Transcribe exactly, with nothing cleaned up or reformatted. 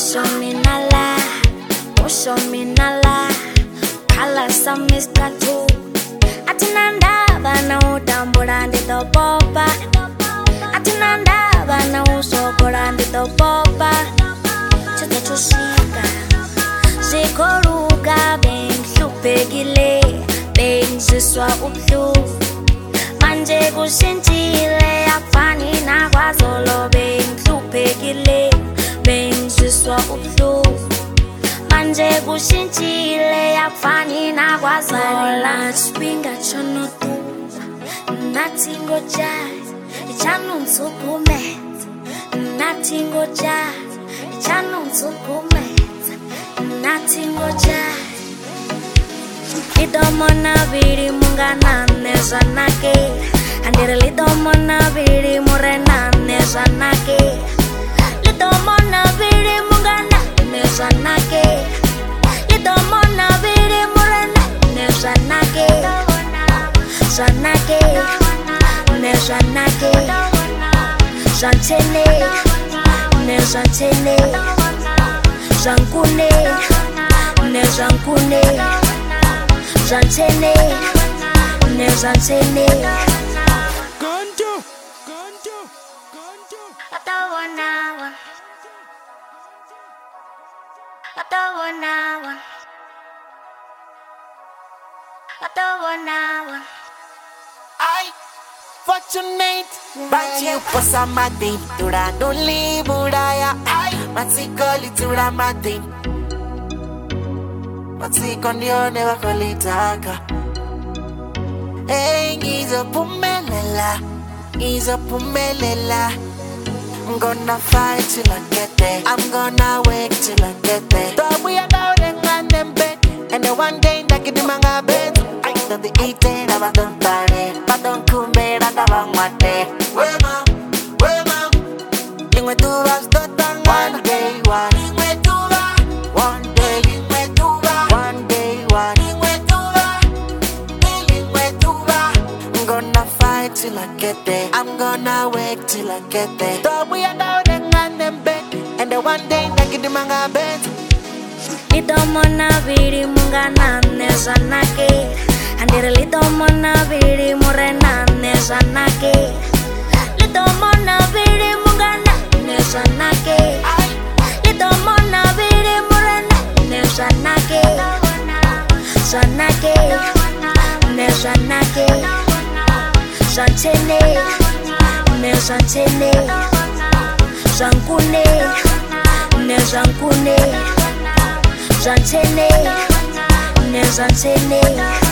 show me nala, show me nala. Kala some Mister Two. Atinanda bana utambula ndito popa. Atinanda bana usokola ndito popa. Chita chushika, zikoluka beng lupegile, beng ziswa uplu. Manje kushintile afani na kwazolo beng lupegile, beng ziswa uplu. Manje kushintile afani na kwazolo spinga chono tu. Nothing go jazz, chanu nsukumet. Nothing go jazz, chanu nsukumet. Nothing go jazz. Lidomona viri mungana nezanake. Andira lidomona viri murena nezanake. Lidomona viri mungana nezanake. Lidomona viri murena nezanake. Zanake, nezanake. Zantene, nezantene. Zankune, nezankune. Zantene, nezantene. Ganjo, ganjo, ganjo. I don't wanna one. I don't wanna one. I don't wanna one. I fortunate, but you pasa mati, tura doli budaya. I matsikoli tura mati, matsikoni never kolitaka. Hey, he's a pumelela, he's a pumelela. I'm gonna fight till I get there. I'm gonna wait till I get there. So we are down and them bed, and then one day I get the manga bed. I don't the eating, I don't party, but don't come bed and I want my day. Where mom, where mom? You went to us, don't one day, one. You went to one day, you went to one day, one. You went to you went to I'm gonna fight till I get there. I'm gonna wait till I get there. So we are down and them bed, and then one day I get the manga bed. Lidomona viri mungana nezanake. Andira lidomona viri murena nezanake. Lidomona viri mungana nezanake. Lidomona viri murena nezanake. Zanake, nezanake. Zantene, nezantene. Zankune, nezankune. Zantene, nezantene.